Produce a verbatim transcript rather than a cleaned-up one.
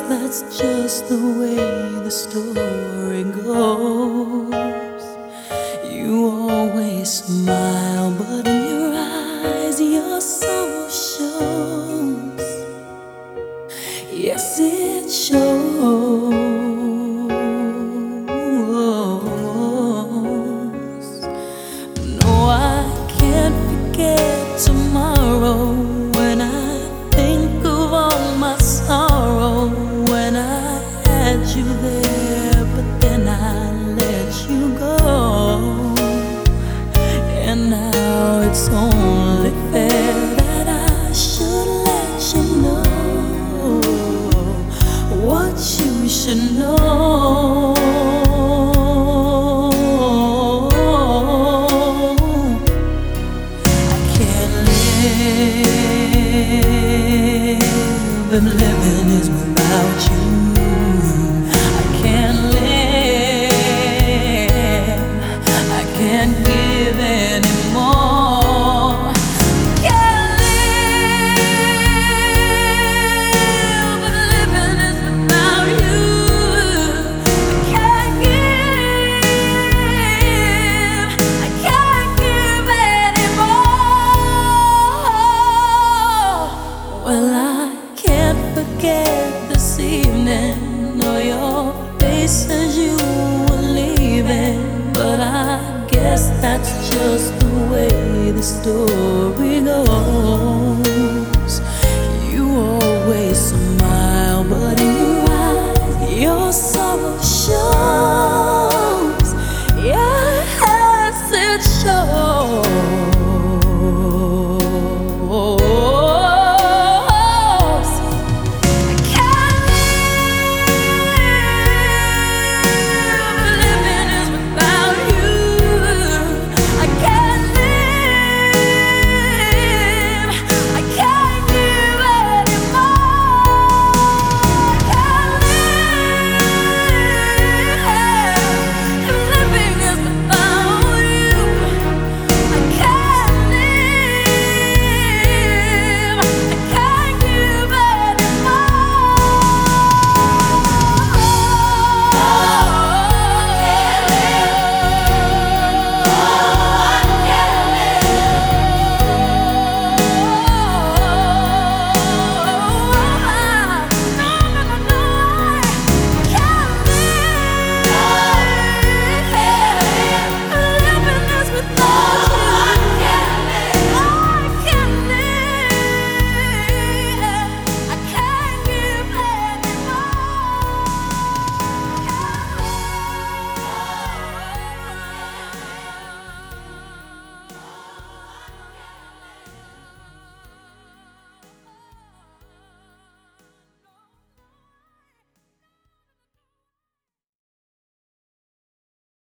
that's just the way the story goes. You always smile, but in your eyes your sorrow shows. Yes, it shows. No, I can't forget tomorrow when I think of all my sorrow. When I had you there, but then I let you go. And now it's only fair that I should let you know what you should know. I can't live if living is without you. I can't live, I can't give anymore. Can't live if living is without you. I can't give, I can't give anymore. Well, I can't forget this evening or your face as you were leaving, but I guess that's just the way the story goes.